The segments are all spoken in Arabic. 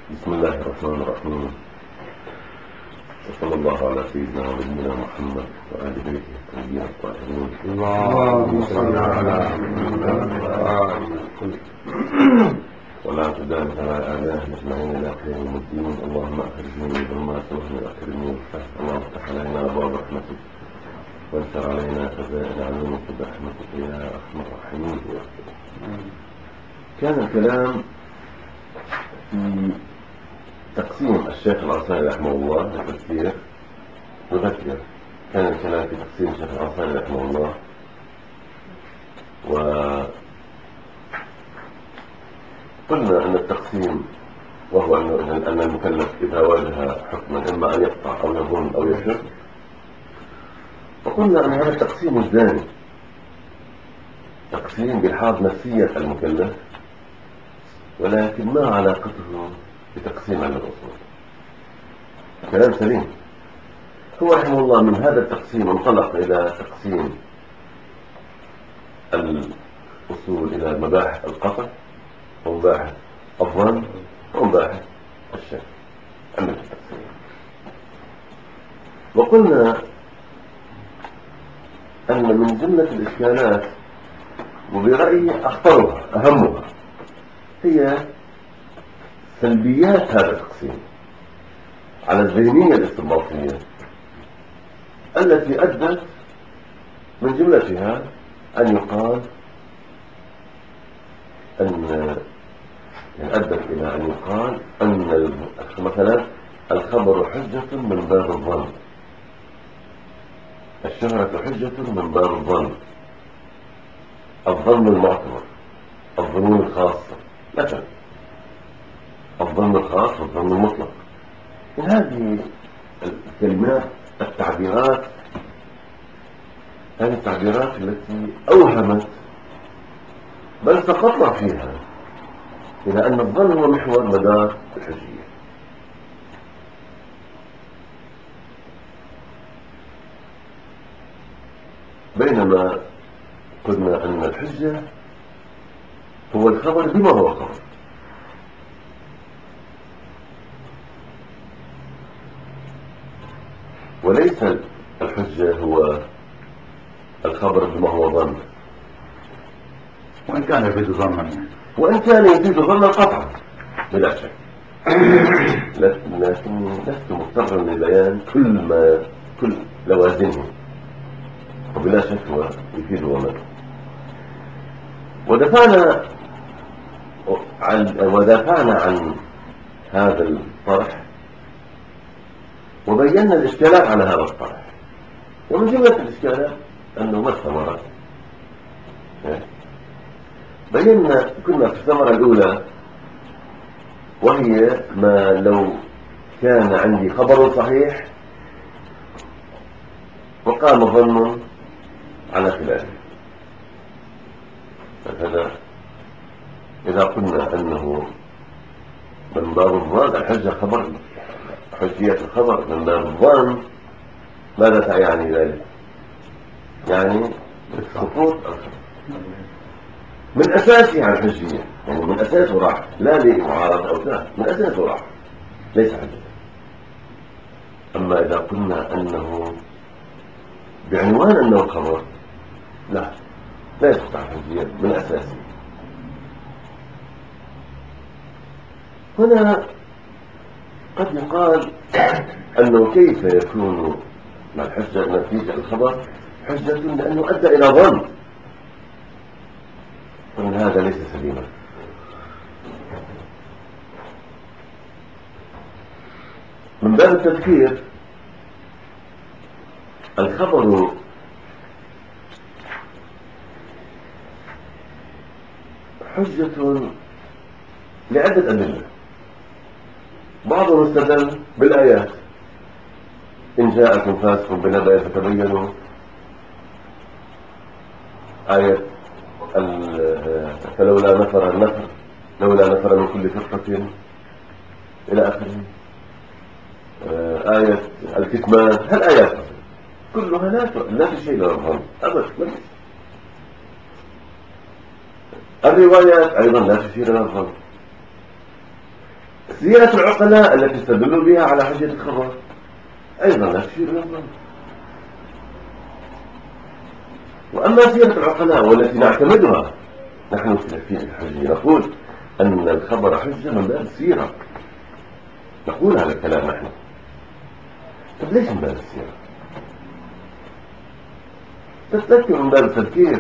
بسم الله الرحمن الرحيم، وصلى الله على سيدنا ونبينا محمد وآل بيته الطيبين الطاهرين. اللهم صل على محمد ولا تدام على آلاه أجمعين إلى خير الدين. اللهم أخرجني من ظلمات وهم أكرمني بالفتح. اللهم افتح علينا أبواب رحمتك وانشر علينا خزائن علومك برحمتك يا أرحم الراحمين. كان الكلام في تقسيم الشيخ الأنصاري رحمه الله للتفسير. نذكر، كان الكلام في تقسيم الشيخ الأنصاري رحمه الله، وقلنا أن التقسيم وهو أن المكلف إذا واجه حكما إما أن يقطع أو يظن أو يشك، وقلنا أن هذا التقسيم الثاني تقسيم بحاض نفسية المكلف، ولكن ما علاقته بتقسيم علم الأصول. كلام سليم. هو رحمه الله من هذا التقسيم انطلق إلى تقسيم الأصول إلى مباحث القطع ومباحث الظن ومباحث الشك. وقلنا أن من جملة الإشكالات وبرأيي أخطرها أهمها هي سلبيات هذا التقسيم على الذهنية الاستنباطية التي أدت من جملتها أن يقال أدت إلى أن يقال أن مثلا الخبر حجة من باب الظن، الشهرة حجة من باب الظن، الظن المعتبر، الظنون الخاصة، مثلا الظن الخاص والظن المطلق. من هذه الكلمات التعبيرات، هذه التعبيرات التي أوهمت بل سقطنا فيها إلى أن الظن هو محور مدار الحجية. بينما قلنا أن الحجة هو الخبر بما هو خبر، وليس الحجة هو الخبر بما هو ظن، وإن كان يفيد ظنا، وإن كان يفيد ظنا قطعا بلا شك. لكن لست مضطرا لبيان كل لوازمه، وبلا شك هو يفيد ظنا. ودافعنا عن هذا الطرح وبينا الإشكالات على هذا الطرح. ومن جملة الإشكالات أنه ما الثمرة. كنا في الثمرة الأولى، وهي ما لو كان عندي خبر صحيح وقام ظن على خلافه. فهذا إذا قلنا أنه من باب الظن الحجة خبر، حجية الخبر من باب الظن، ماذا يعني ذلك؟ يعني سقوط الخبر من أساسها الحجية، يعني من أساسه راح، لا لمعارضة أو لا، من أساسه راح، ليس حجة. أما إذا قلنا أنه بعنوان أنه خبر، لا يستطيع الحجية من أساسه. هنا قد يقال أنه كيف يكون مع الحجة نتيجة الخبر حجة لأنه أدى إلى ظن، وأن هذا ليس سليما. من باب التذكير، الخبر حجة لعدة أدلة. بعضهم استدل بالآيات: إن جاءكم فاسق بنبأ فتبينوا، آية فلولا نفر النفر، لولا نفر من كل فرقة إلى آخره. آية الكتمان، هالآيات كلها لا تشير إلى الظن أبدا. الروايات أيضا لا تشير إلى الظن. سيرة العقلاء التي استدلوا بها على حجة الخبر أيضا لا تشير إلى الظن. وأما سيرة العقلاء والتي نعتمدها نحن في الحجة نقول أن الخبر حجة من باب السيرة، نقول هذا الكلام نحن. طب ليش من باب السيرة؟ تذكر من باب التذكير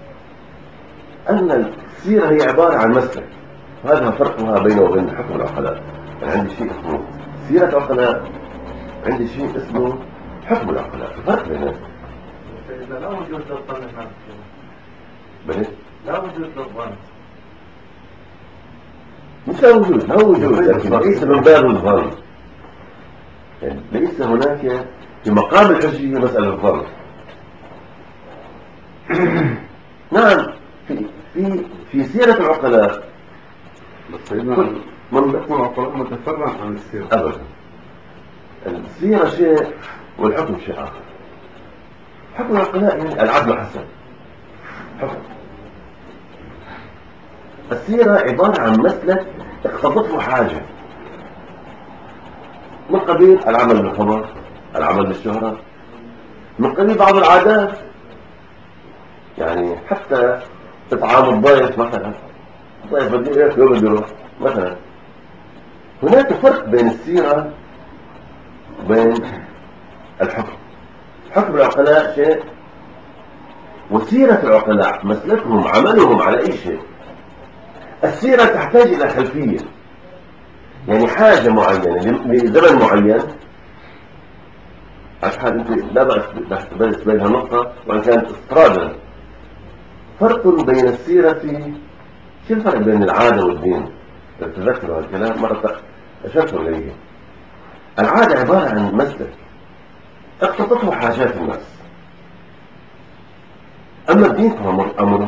أن السيرة هي عبارة عن مسلك، هذا فرقها بينه وبين حكم العقلاء. يعني عندي شيء اسمه سيرة عقلاء، عندي شيء اسمه حكم العقلاء، فرق بينهم. لا وجود للظن بلى؟ لا وجود للظن، مش لا وجود، لا وجود، لكن ليس من باب الظن. يعني ليس هناك في مقام الحجية مسألة الظن. نعم في سيرة العقلاء بس هنا من يكون العقلاء متفرع عن السيرة أبدا. السيرة شيء والحكم شيء آخر. حكم العقلاء يعني العدل حسن حكم. السيرة عبارة عن مسلك اقتضته حاجة من قبيل العمل بالخبر، العمل بالشهرة، من قبيل بعض العادات، يعني حتى إطعام الضيف مثلا، الضيف بده ياكل وبده يروح مثلا. هناك فرق بين السيرة وبين الحكم. حكم العقلاء شيء وسيرة العقلاء مسلكهم عملهم على أي شيء. السيرة تحتاج إلى خلفية، يعني حاجة معينة لزمن معين. عشان أنت لا بأس بينها نقطة وإن كانت استرادا. فرق بين السيرة، شو الفرق بين العادة والدين؟ تذكروا هالكلام مرة أشرت إليه. العادة عبارة عن مسلك اقتضته حاجات الناس، أما الدين فهو أمر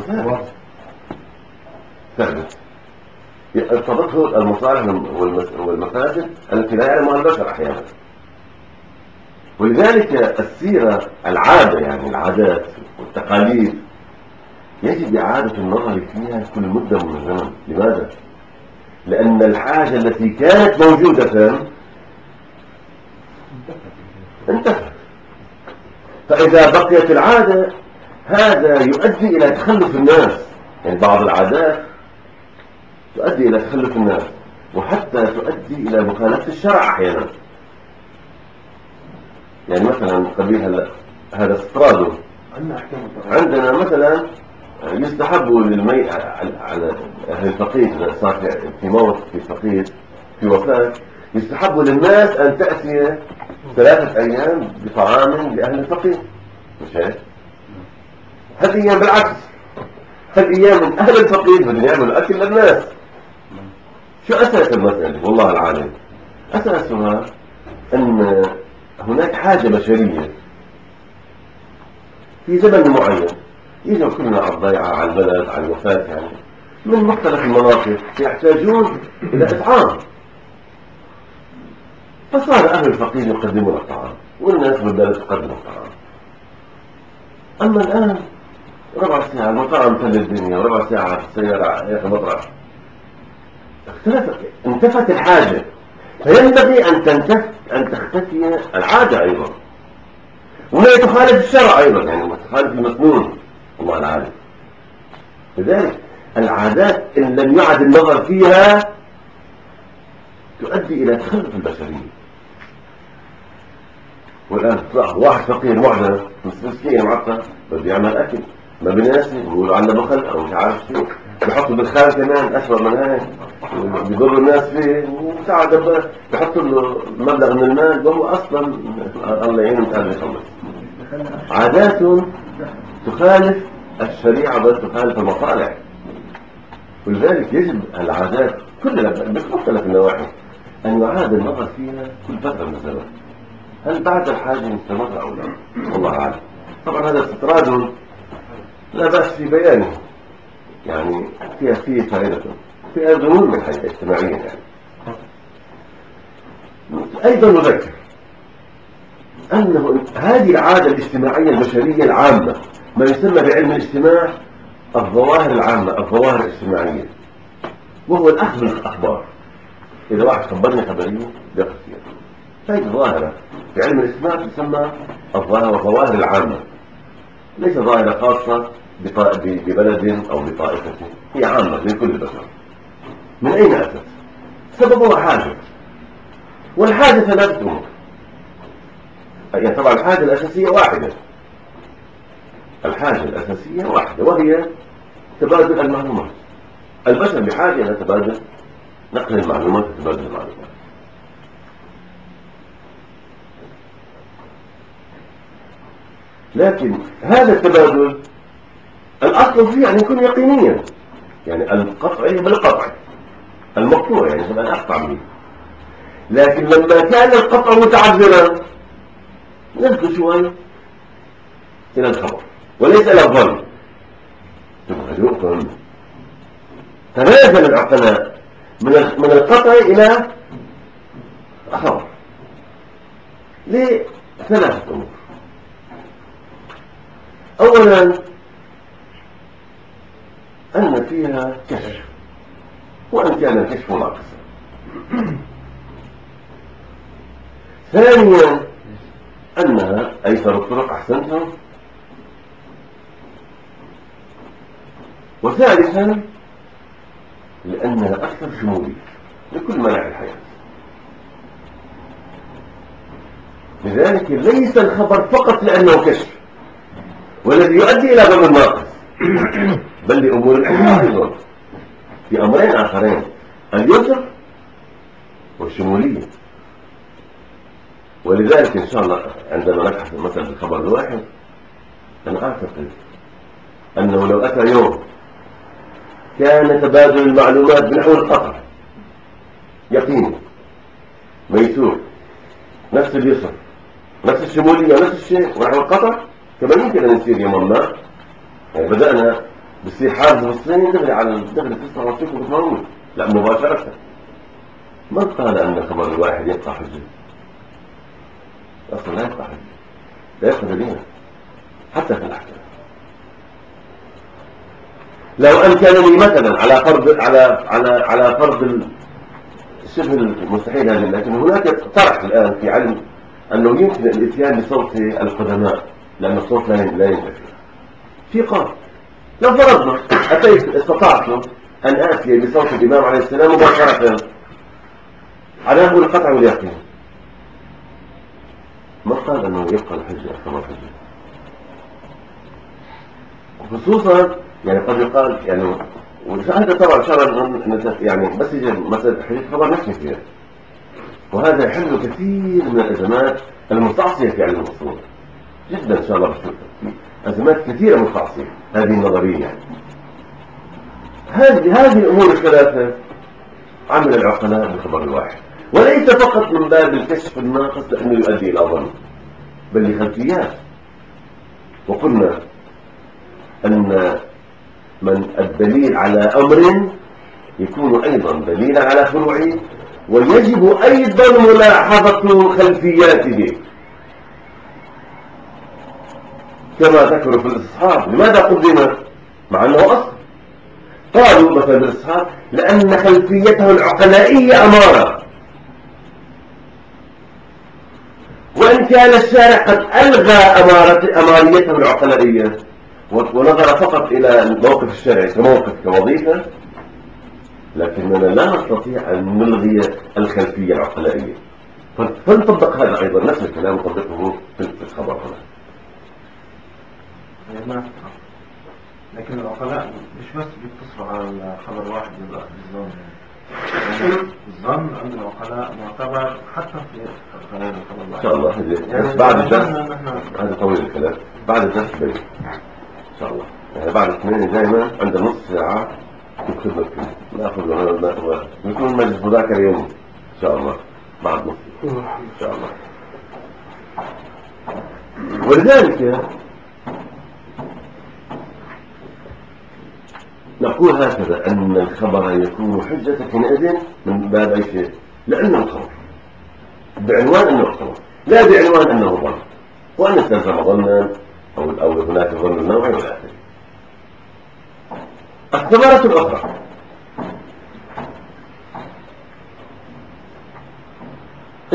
ثابت اقتضته المصالح والمفاسد التي لا يعلمها البشر أحيانا. ولذلك السيرة العادة، يعني العادات والتقاليد، يجب إعادة النظر فيها كل مدة من الزمن. لماذا؟ لأن الحاجة التي كانت موجودة انتهت. فإذا بقيت العادة هذا يؤدي إلى تخلف الناس، يعني بعض العادات تؤدي إلى تخلف الناس وحتى تؤدي إلى مخالفة الشرع أحيانا. يعني مثلا قبيل هذا استرادو عندنا مثلا يستحب على أهل الفقيد إذا صار في موت في فقيد في وفاة، يستحب للناس أن تأتي 3 أيام بطعام لأهل الفقيد، مش هيك؟ هالأيام بالعكس، هالأيام من أهل الفقيد بدهم يعملوا أكل للناس. شو أساس المسألة؟ والله العالم أساسها أن هناك حاجة بشرية في زمن معين يجوا كلنا على الضيعة، على البلد، على الوفاة، يعني من مختلف المناطق يحتاجون إلى إطعام. فصار أهل الفقير يقدمون الطعام والناس بالبلد تقدم الطعام. أما الآن ربع ساعة المطاعم تل الدنيا، وربع ساعة في السيارة ياخذ مطرح، انتفت الحاجة. فينبغي أن تختفي العادة أيضا، وهي تخالف الشرع أيضا، يعني تخالف المسنون الله العالم. لذلك العادات إن لم يعد النظر فيها تؤدي إلى تخلف البشرية. والآن واحد فقير معدم مسكين معطل بده يعمل أكل ما بناسي، بيقولوا عنده بخل أو مش عارف شو، بيحطوا بالخال كمان أسوأ من هيك، بيضروا الناس فيه، وساعة بيحطوا له مبلغ من المال وهو أصلا الله يعينه مش عارف يخلص. عادات تخالف الشريعة بل تخالف المصالح. ولذلك يجب العادات كلها بمختلف النواحي أن يعاد النظر فيها كل فترة من الزمن، هل بعد الحاجة مستمرة أو لا؟ والله أعلم. طبعا هذا استطراد لا بأس في بيانه، يعني فيه فائدته، فيها ظنون من حيث اجتماعية. يعني أيضا نذكر أنه هذه العادة الاجتماعية البشرية العامة، ما يسمى بعلم الاجتماع الظواهر العامة، الظواهر الاجتماعية، وهو الأخذ بالأخبار. إذا واحد خبرني خبرية بياخذ فيها. هذه ظاهرة في علم الإسلام تسمى الظواهر العامة، ليس ظاهرة خاصة ببلد أو بطائفة، هي عامة لكل البشر. من أين أتت؟ سببها حاجة، والحاجة ثلاثة أمور. يعني طبعا الحاجة الأساسية واحدة، الحاجة الأساسية واحدة وهي تبادل المعلومات. البشر بحاجة إلى تبادل نقل المعلومات وتبادل المعلومات. لكن هذا التبادل الأصل فيه أن يكون يقينيا، يعني القطع بالقطع، المقطوع يعني أن أقطع به. لكن لما كان القطع متعذرا نزل شوي إلى الخبر وليس إلى الظن. تنازل العقلاء من القطع إلى الخبر لثلاثة أمور. أولا أن فيها كشف، وأن كان الكشف ناقصا. ثانيا أنها أيسر الطرق أحسنتها. وثالثا لأنها أكثر شمولية لكل مناحي الحياة. لذلك ليس الخبر فقط لأنه كشف والذي يؤدي إلى ظن الناقص، بل لأمور أخرى أيضا، في أمرين آخرين: اليسر والشمولية. ولذلك إن شاء الله عندما نبحث مثلا في الخبر الواحد، أنا أعتقد أنه لو أتى يوم كان تبادل المعلومات بنحو القطع يقيني ميسور، نفس اليسر نفس الشمولية نفس الشيء ونحو القطع، كما يمكن أن يصير يوم ما. يعني بدأنا بصير حاجز بالصين دغري على الدغري تسمع وصيك وتموت، لا مباشرة. من قال أن الخبر الواحد يبقى حجة؟ أصلا لا يبقى حجة، لا يبقى دليلا حتى في الأحكام. لو أمكنني مثلا على فرض شبه المستحيل هذا، لكن هناك طرح الآن في علم أنه يمكن الإتيان بصوت القدماء لأن الصوت لا ينتفع في قال. لو فرضنا استطعت أن آتي بصوت الإمام عليه السلام مباشرة على أمر القطع واليقين، ما قال أنه يبقى الحجة أكثر الحجة. خصوصا يعني قد يقال يعني، وهذا طبعا شرع يعني بس يجي مثلا حديث خبر نحكي فيها، وهذا يحل كثير من الأزمات المستعصية في علم الأصول جدا. إن شاء الله بشوفها أزمات كثيرة مستعصية هذه النظرية. يعني هذه الأمور الثلاثة عمل العقلاء بالخبر الواحد، وليس فقط من باب الكشف الناقص لأنه يؤدي إلى ظن، بل لخلفيات. وقلنا أن من الدليل على أمر يكون أيضا دليلا على فروعه، ويجب أيضا ملاحظة خلفياته كما ذكروا في الإسحاق. لماذا قدم مع أنه أصل؟ قالوا مثلا الإسحاق لأن خلفيته العقلائية أمارة، وإن كان الشارع قد ألغى أماريته العقلائية ونظر فقط إلى الموقف الشرعي كموقف كوظيفة، لكننا لا نستطيع أن نلغي الخلفية العقلائية. فنطبق هذا أيضا، نفس الكلام نطبقه في الخبر هنا. لكن العقلاء مش بس بيتصلوا على الخبر واحد بالظن، يعني الظن عند العقلاء معتبر حتى في الخبر الواحد. إن شاء الله يعني بعد الدرس، هذا طويل الكلام، بعد الدرس بيت إن شاء الله. يعني بعد الاثنين دائما عند نص ساعة نكتب ناخذ نكون مجلس مذاكرة يومي إن شاء الله بعد نص إن شاء الله. ولذلك نقول هكذا أن الخبر يكون حجة حينئذ من باب أي شيء، لأنه خبر بعنوان أنه خبر، لا بعنوان أنه ظن، وأن استلزم ظنا أو هناك ظن نوعي ولا آخر. الثمرة الأخرى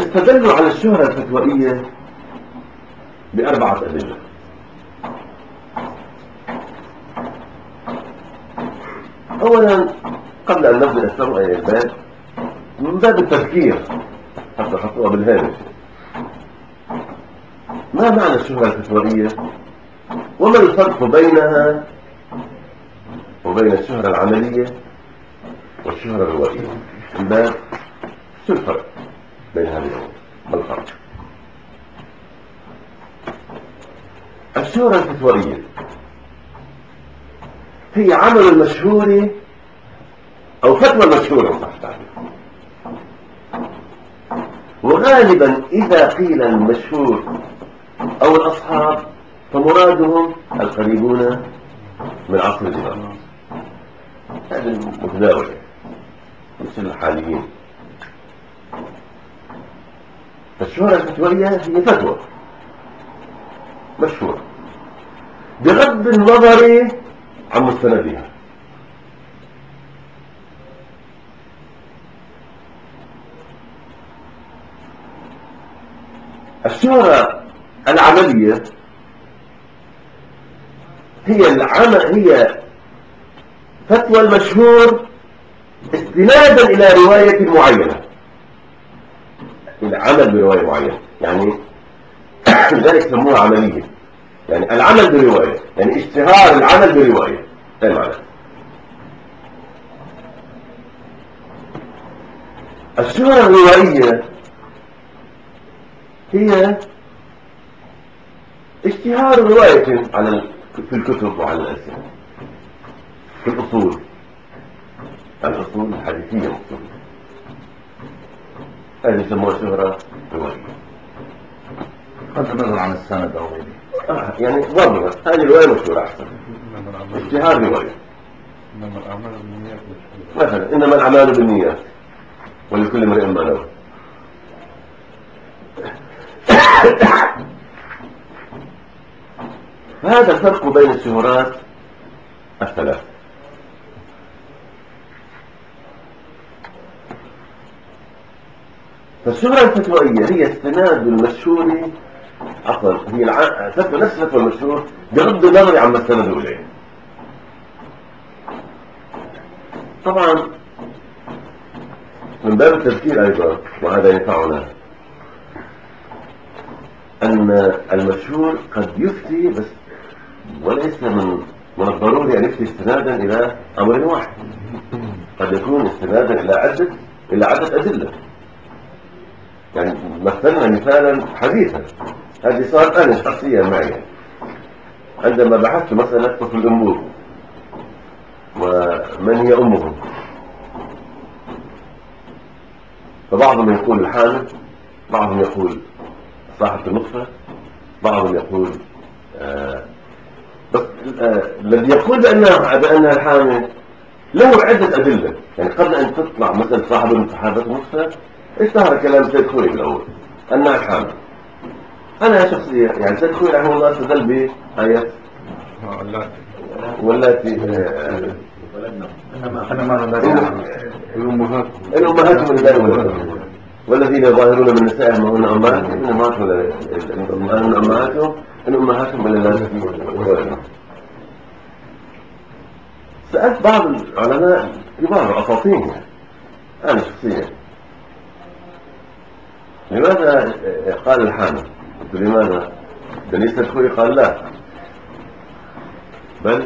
استدلوا على الشهرة الفتوائية بأربعة أدلة. أولا، قبل أن نبدأ الشرع أي الباب، من باب التذكير حتى حطوها بالهامش، ما معنى الشهرة الفتوائية؟ وما الفرق بينها وبين الشهرة العملية والشهرة الروائية؟ الباب، شو الفرق بين هذه الأمور؟ ما الفرق؟ الشهرة الفتوائية هي عمل المشهور أو فتوى المشهور صح تعرف. وغالبا إذا قيل المشهور أو الأصحاب فمرادهم القريبون من عصر الإمام، هذا المتداول مش الحاليين. فالشهرة الفتوائية هي فتوى مشهورة بغض النظر عن مستندها. الشهرة العملية هي فتوى المشهور استنادا إلى رواية معينة، إلى عمل برواية معينة، يعني لذلك سموها عملية، يعني العمل برواية، يعني اشتهار العمل برواية. هذا المعنى. الشهرة الروائية هي اشتهار رواية في الكتب وعلى الألسنة، في الأصول الحديثية مقصود، هذه يسموها شهرة روائية. بغض النظر عن السند أو غيره. يعني ضربة هذه الرواية مشهورة أحسن، اشتهار رواية. مثلا إنما الأعمال بالنيات ولكل امرئ ما نوى. هذا الفرق بين الشهرات الثلاث. فالشهرة الفتوائية هي استناد المشهور، عفوا هي فتوى نفس فتوى المشهور بغض النظر عما استندوا إليه. طبعا من باب التذكير أيضا، وهذا ينفعنا، أن المشهور قد يفتي بس وليس من الضروري أن يفتي استنادا إلى أمر واحد، قد يكون استنادا إلى عدة أدلة. يعني مثلنا مثالا حديثا، هذه صارت أنا شخصيا معي عندما بحثت مسألة طفل الأنبوب ومن هي أمه، فبعضهم يقول الحامل، بعضهم يقول صاحبة النطفة، بعضهم يقول بس الذي يقول بأنها الحامل له عدة أدلة. يعني قبل أن تطلع مثلا صاحبة النطفة اشتهر كلام سيد خوي بالأول أنها الحامل. أنا شخصيا يعني سيد خوي رحمه الله استدل بآية واللاتي الأمهات من الله والذين يظاهرون من نسائهم هن أمهاتهم إن أمهاتهم من الناس. سألت بعض العلماء كبار أساطين أنا شخصيا لماذا قال الحامل؟ قلت لماذا؟ دليل أخوي قال لا، بل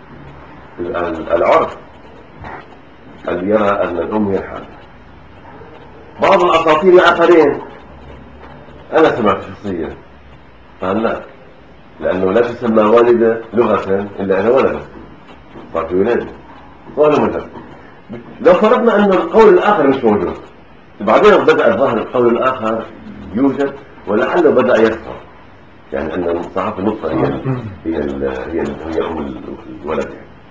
العرف اللي يرى أن الأم هي الحامل. بعض الأساطير الآخرين أنا سمعت شخصيا قال لا، لأنه لا تسمى والدة لغة إلا إذا ولدت، صار في ولادة قول مذهب. لو فرضنا أن القول الآخر مش موجود، بعدين بدأ ظهر القول الآخر يوجد ولعله بدأ يكثر، يعني أن صاحب النطفة هي أم الولد.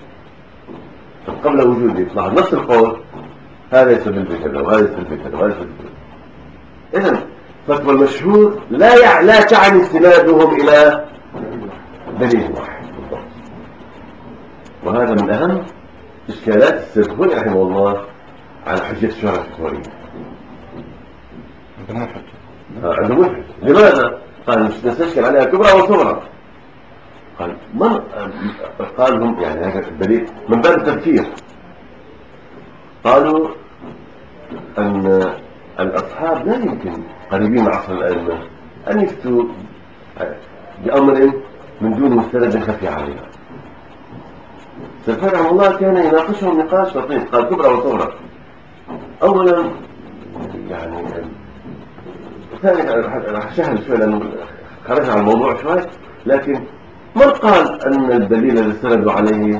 قبل وجوده يطلع نفس القول، هذا يسبب بكذا وهذا يسبب بكذا وهذا يسبب بكذا. إذن فتوى المشهور لا تعني استنادهم إلى دليل واحد بالضبط. وهذا من أهم إشكالات السيد رحمه الله على حجة الشهرة الفتوائية. عنده مشكلة. لماذا؟ قال نستشكل عليها كبرى وصغرى. قال من قال هم يعني هذا الدليل من باب التفكير. قالوا أن الأصحاب لا يمكن قريبين من عصر الأئمة أن يفتوا بأمر من دون مستند خفي عليها. سلفان رحمه الله كان يناقشهم نقاش لطيف. قال كبرى وصغرى. أولا يعني ثانيا راح شهد شوي لأنه خرجنا عن الموضوع شوي، لكن من قال أن الدليل الذي استندوا عليه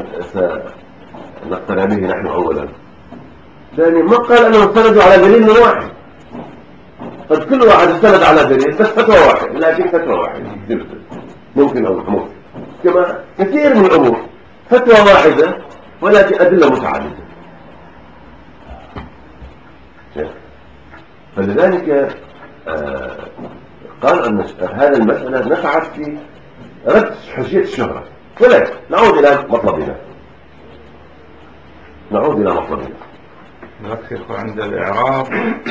سنقتنع به نحن أولا؟ ثانيا من قال أنهم استندوا على دليل واحد؟ قد كل واحد استند على دليل بس فتوى واحد، لكن فتوى واحدة ممكن أو ممكن، كما كثير من الأمور فتوى واحدة ولكن أدلة متعددة. فلذلك قال أن هذه المسألة نفعت في رد حجية الشهرة. ولكن نعود إلى مطلبنا. يركز عند الإعراب.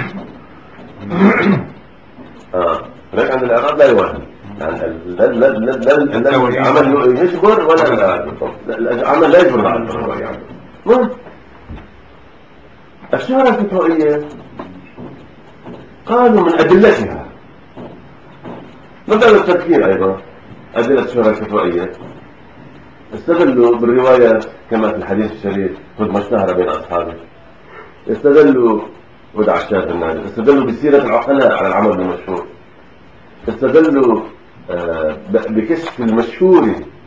لكن عند الإعراب لا يوهم، يعني العمل يجبر ولا العمل لا يجبر بعد يعني. الشهرة الفتوائية قالوا من أدلتها من باب التفكير أيضا أدلة الشهرة الفتوائية استدلوا بالروايات كما في الحديث الشريف خذ ما اشتهر بين أصحابه، استدلوا ودع الشاة النادر، استدلوا بسيرة العقلاء على العمل بالمشهور، استدلوا بكشف المشهور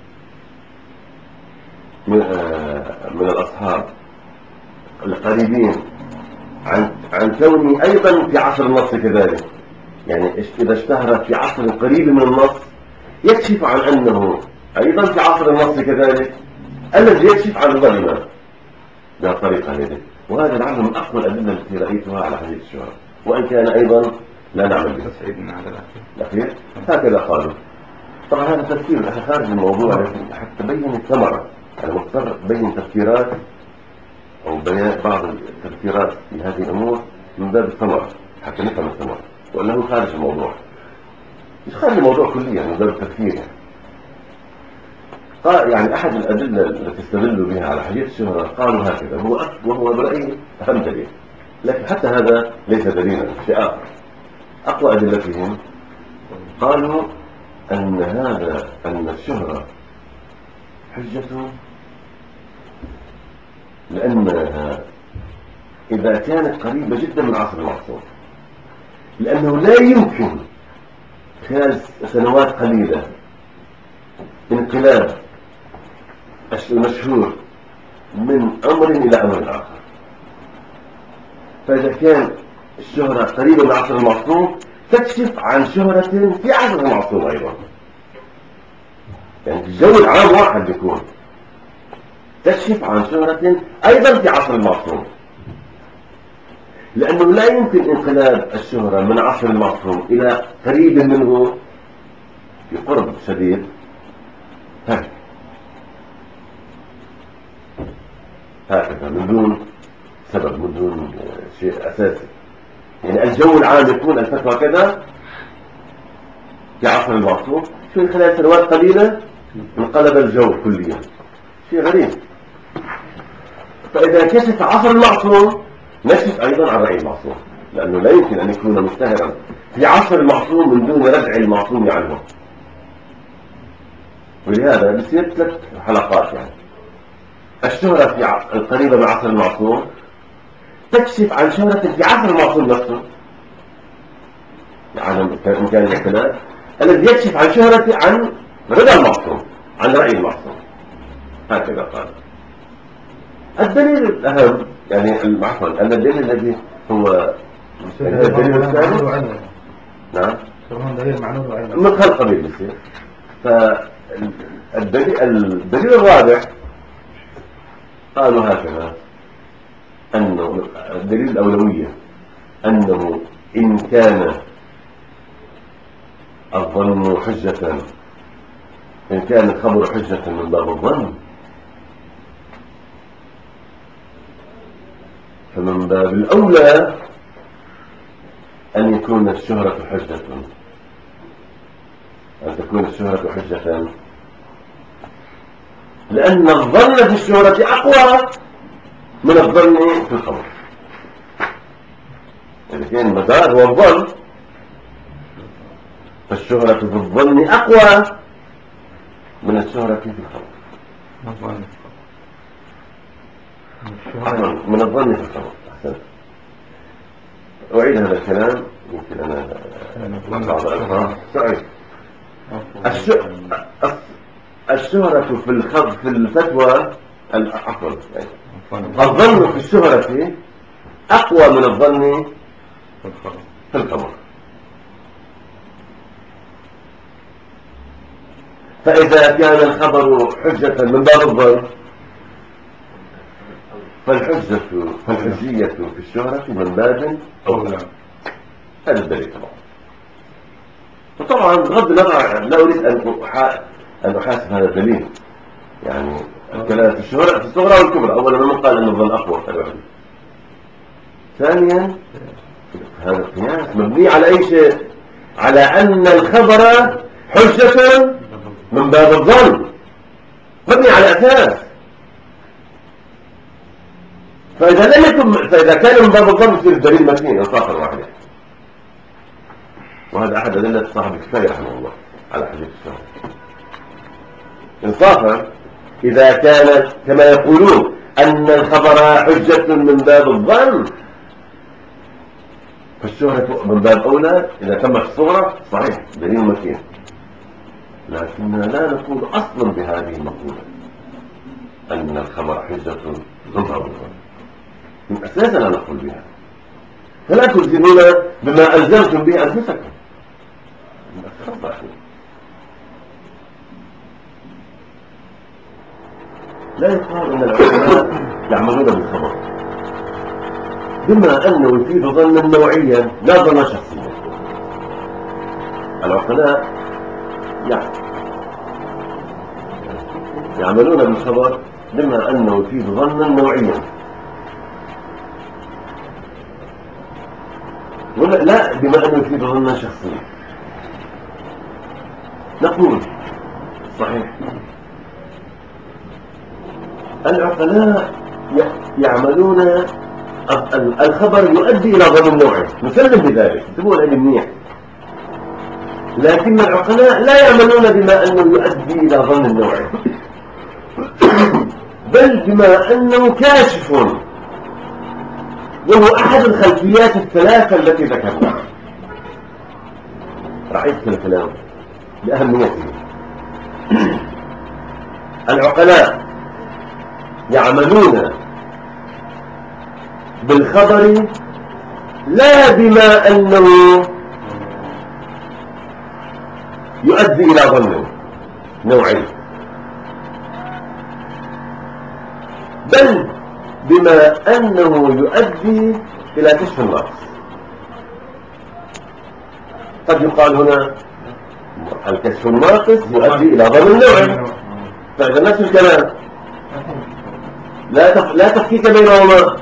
من الأصحاب القريبين عن كونه أيضا في عصر النص كذلك، يعني إذا اشتهرت في عصر قريب من النص يكشف عن أنه أيضا في عصر النص كذلك الذي يكشف عن رضا الإمام بهالطريقة هذه. وهذا العمل من أقوى الأدلة التي رأيتها على حديث الشهرة، وإن كان أيضا لا نعمل به. سعيدنا على الأخير هكذا قالوا. طبعا هذا تفكير أخي خارج الموضوع، لكن حتى تبين الثمرة. أنا مضطر أبين تفكيرات أو بيان بعض التفكيرات في هذه الأمور من باب الثمرة حتى نفهم الثمرة، وإلا هو خارج الموضوع، مش خارج الموضوع كليا، من باب التفكير يعني. يعني أحد الأدلة التي استدلوا بها على حديث الشهرة قالوا هكذا، وهو برأيي أهم دليل، لكن حتى هذا ليس دليلا، شيء آخر. أقوى أدلتهم قالوا أن الشهرة حجة لأنها إذا كانت قريبة جدا من عصر المعصوم، لأنه لا يمكن خلال سنوات قليلة انقلاب المشهور من أمر إلى أمر آخر. فإذا كان الشهرة قريبة من عصر المعصوم تكشف عن شهرة في عصر المعصوم أيضا، يعني الجو العام واحد يكون تكشف عن شهرة أيضا في عصر المعصوم، لأنه لا يمكن انقلاب الشهرة من عصر المعصوم إلى قريب منه في قرب شديد هكذا من دون سبب، من دون شيء أساسي. يعني الجو العام يكون الفتوى كذا في عصر المعصوم، في خلال سنوات قليلة انقلب الجو كليا، شيء غريب. فإذا كشف عصر المعصوم نكشف أيضا عن رأي المعصوم، لأنه لا يمكن أن يكون مشتهرا في عصر المعصوم من دون ردع المعصوم عنه. ولهذا بصير 3 حلقات، يعني الشهرة في القريبة من عصر المعصوم تكشف عن شهرة في عصر المعصوم نفسه، يعني كان الاختلاف الذي يكشف عن شهرة عن رضا المعصوم، عن رأي المعصوم. هكذا قال. الدليل الأهم يعني عفوا أن الدليل الذي هو الدليل الثاني نعم دليل معنوي وعلمي من خلق قبيل يصير. فالدليل الرابع قالوا هكذا، أنه الدليل الأولوية أنه إن كان الظن حجة، إن كان الخبر حجة من باب الظن فمن باب الأولى أن يكون الشهرة حجة، أن تكون الشهرة حجة، لأن الظن في الشهرة أقوى من الظن في الخبر. يعني كان المدار هو الظن، فالشهرة في الظن أقوى من الشهرة في الخبر، من الظن في الخبر. أحسنت. أعيد هذا الكلام، يمكن أنا بعض الألفاظ سعيد. الشهرة في الفتوى الأفضل، الظن في الشهرة أقوى من الظن في الخبر. فإذا كان الخبر حجة من باب الظن، فالحجية في الشهرة من باب أولى. هذا الدليل طبعا. وطبعا بغض النظر لا أريد أن أحاسب هذا الدليل، يعني الكلام في الشهرة في الصغرى والكبرى. أولا من قال أن الظن أقوى؟ ثانيا هذا القياس مبني على أي شيء؟ على أن الخبر حجة من باب الظن، مبني على أساس. فإذا كان من باب الظن يصير الدليل متين إنصافا واحدا. وهذا أحد أدلة صاحب الكفاية رحمه الله على حديث الشهرة إنصافا. إذا كان كما يقولون أن الخبر حجة من باب الظن، فالشهرة من باب أولى إذا تمت الصغرى. صحيح دليل متين، لكننا لا نقول أصلا بهذه المقولة أن الخبر حجة من باب الظن، من أساسا لا نقول بها. فلا تلزمون بما ألزمتم به أنفسكم. لا يقال أن العلماء يعملون بالخبر بما أنه يفيد ظنا نوعيا لا ظنا شخصيا. العقلاء يعملون بالخبر بما أنه يفيد ظنا نوعيا، لا بما أنه يفيد ظنا شخصيا. نقول صحيح العقلاء يعملون الخبر يؤدي إلى ظن نوعي، نسلم بذلك، تقول هذه منيح. لكن العقلاء لا يعملون بما أنه يؤدي إلى ظن نوعي، بل بما أنه كاشف، وهو أحد الخلفيات الثلاثة التي ذكرناها. رأيت الكلام بأهميته. العقلاء يعملون بالخبر لا بما أنه يؤدي إلى ظن نوعي، بل بما أنه يؤدي إلى كشف الناقص. قد يقال هنا الكشف الناقص يؤدي إلى ظن نوعي، فإذا نفس الكلام لا تفكيك بينهما.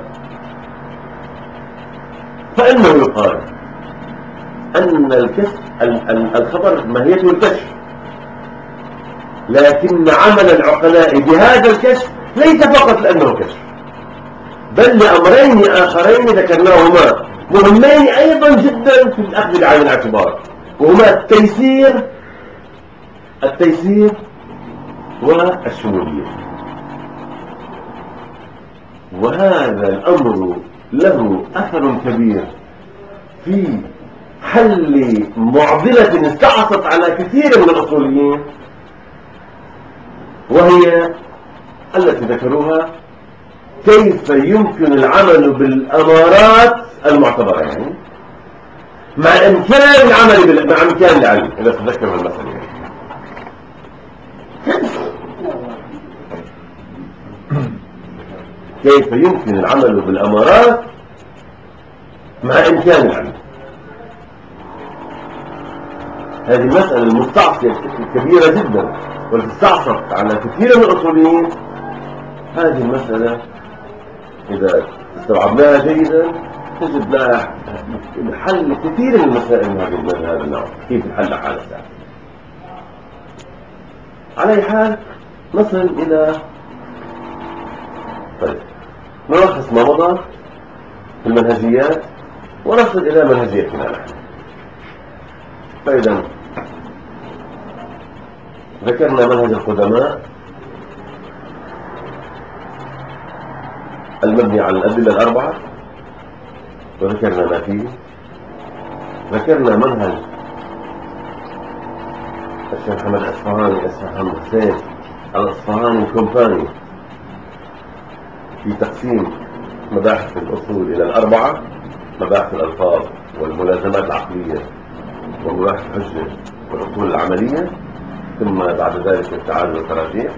فإنه يقال أن الخبر ماهيته الكشف، لكن عمل العقلاء بهذا الكشف ليس فقط لأنه كشف، بل لأمرين آخرين ذكرناهما مهمين أيضا جدا في الأخذ بعين الاعتبار، وهما التيسير والشمولية. وهذا الأمر له أثر كبير في حل معضلة استعصت على كثير من الأصوليين، وهي التي ذكروها: كيف يمكن العمل بالأمارات المعتبرة، يعني مع إمكان العمل مع إمكان العلم، إذا تذكروا المسألة يعني. كيف يمكن العمل بالأمارات مع إمكان العلم؟ هذه المسألة المستعصية كبيرة جدا وتستعصت على كثير من الأصوليين. هذه المسألة إذا استوعبناها جيدا تجد لها حل كثير من المسائل من هذا النوع، كيف الحل على الساعة. على أي حال نصل إلى نلخص ما مضى في المنهجيات ونصل إلى منهجيتنا نحن. فإذا ذكرنا منهج القدماء المبني على الأدلة الأربعة وذكرنا ما فيه. ذكرنا منهج الشيخ محمد الأصفهاني محمد حسين الأصفهاني الكومباني في تقسيم مباحث الأصول إلى الأربعة: مباحث الألفاظ والملازمات العقلية ومباحث الحجة والأصول العملية، ثم بعد ذلك التعارض والتراجيح.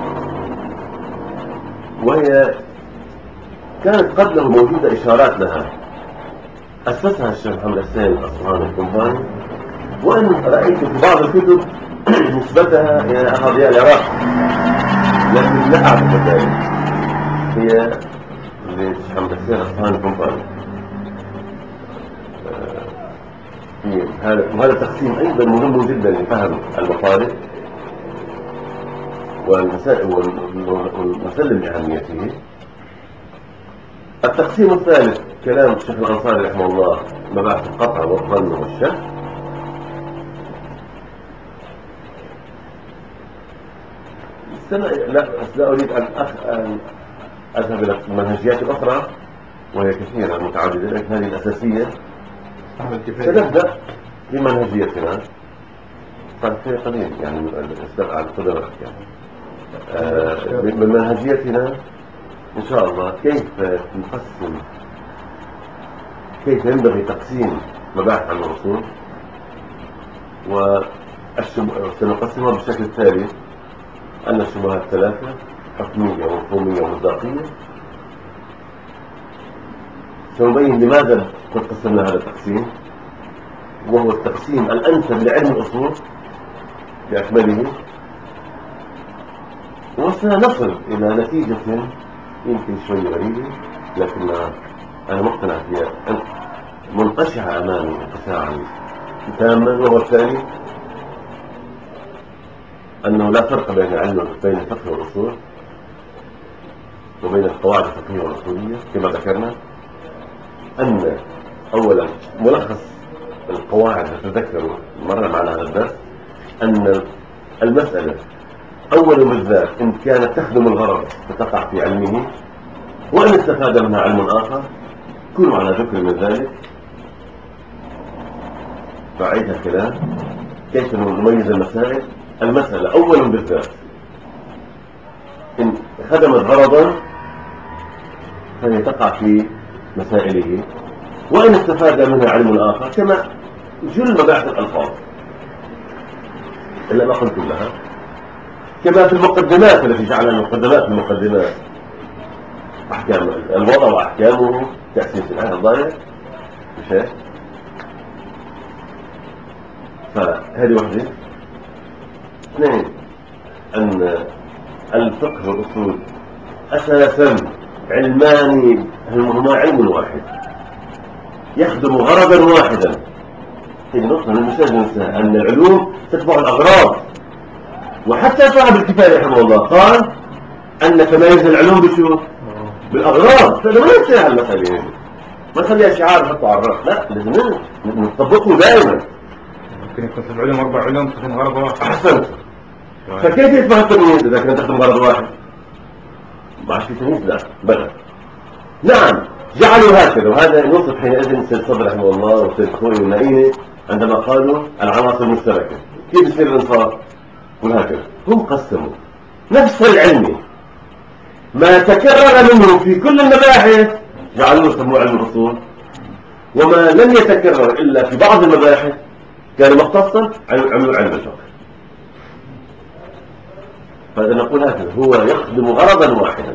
وهي كانت قبله موجودة إشارات لها أسسها الشيخ محمد حسين الأصفهاني الكومباني، وأن رأيت في بعض الكتب نسبتها إلى أراضي العراق، لكن لا أعتقد ذلك. هي للشيخ محمد حسين الأصفهاني الكومباني. وهذا التقسيم أيضا مهم جدا لفهم المطالب ونسلم لأهميته. التقسيم الثالث كلام الشيخ الأنصاري رحمه الله: مباحث القطع والظن والشك. لا أريد أن أذهب إلى المنهجيات الأخرى وهي كثيرة متعددة، لكن هذه الأساسية. سنبدأ بمنهجيتنا. قد في قليل يعني على القدرات يعني بمنهجيتنا إن شاء الله كيف ينبغي تقسيم مباحث عن الأصول، وسنقسمها بالشكل التالي: أن الشبهات ثلاثة: حكمية ومفهومية ومصداقية. سنبين لماذا قد قسمنا هذا التقسيم، وهو التقسيم الأنسب لعلم الأصول بأكمله. وسنصل إلى نتيجة يمكن شوي غريبة، لكن أنا مقتنع فيها منقشعة أمامي انقشاعا تاما، وهو الثاني: أنه لا فرق بين الفقه والأصول وبين القواعد الفقهية والأصولية. كما ذكرنا أن أولا ملخص القواعد، تتذكروا مرة معنا هذا الدرس، أن المسألة أولا بالذات إن كانت تخدم الغرض فتقع في علمه، وإن استفاد منها علم آخر كونوا على ذكر من ذلك. فأعيد الكلام: كيف نميز المسائل؟ المسألة أولا بالذات إن خدمت غرضا فهي تقع في مسائله، وإن استفاد منها علم آخر، كما جل مباحث الألفاظ إلا ما قلت لها، كما في المقدمات التي جعلها المقدمات أحكام الوضع وأحكامه، تأسيس الآية الضائع مش. فهذه واحدة. اثنين: أن الفقه والأصول أساسا علمان، هما علم واحد يخدم غرضا واحدا. هذه نقطة من المشاهد أن العلوم تتبع الأغراض. وحتى صاحب الكفاية رحمه الله قال أن تميز العلوم بشو؟ بالأغراض. فهذا ما ينسى المسألة هذه، ما خليها شعار نحطه على الرأس، لا، لازم نطبقه دائما. ممكن يكون في العلوم 4 علوم تخدم غرض واحد. أحسنت. فكيف يتبع التمييز إذا كانت تخدم غرض واحد؟ ما عادش في تمييز، لا بلى. نعم جعلوا هكذا، وهذا نصف حينئذ سيد صدر رحمه الله وسيد خوي والنعيمي عندما قالوا العناصر المشتركة. كيف يصير الانصاف؟ وهكذا هم قسموا نفس العلم ما تكرر منه في كل المباحث جعلوه يسموه علم الأصول، وما لم يتكرر إلا في بعض المباحث كان مختصا علم الفقه. فنقول هكذا: هو يخدم غرضا واحدا،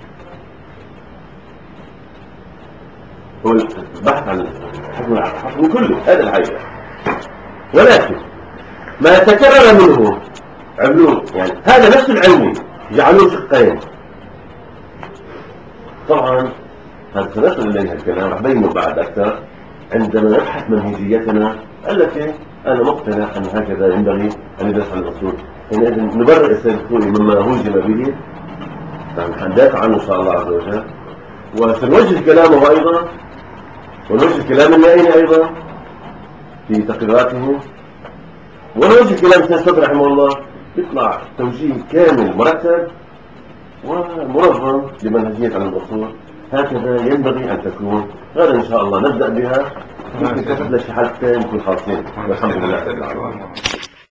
هو البحث عن الحكم كله، هذا الحقيقة. ولكن ما تكرر منه عملوه يعني هذا نفس العلم جعلوه شقين. طبعا هذا سنصل إليها الكلام رح بينه بعد أكثر عندما نبحث منهجيتنا التي أنا مقتنع أن هكذا ينبغي أن يدرس عن الأصول. حينئذ نبرئ السيد الخوئي مما هوجم به، ندافع عنه إن شاء الله عز وجل، وسنوجه كلامه أيضا ونوجه كلام النائين أيضا في تقريراتهم، ونوجه كلام السيد صدر رحمه الله، يطلع توجيه كامل مرتب ومنظم لمنهجية عن الأصول. هكذا ينبغي أن تكون. غدا إن شاء الله نبدأ بها، ممكن تاخذ لها شي حلقتين نكون خالصين والحمد لله.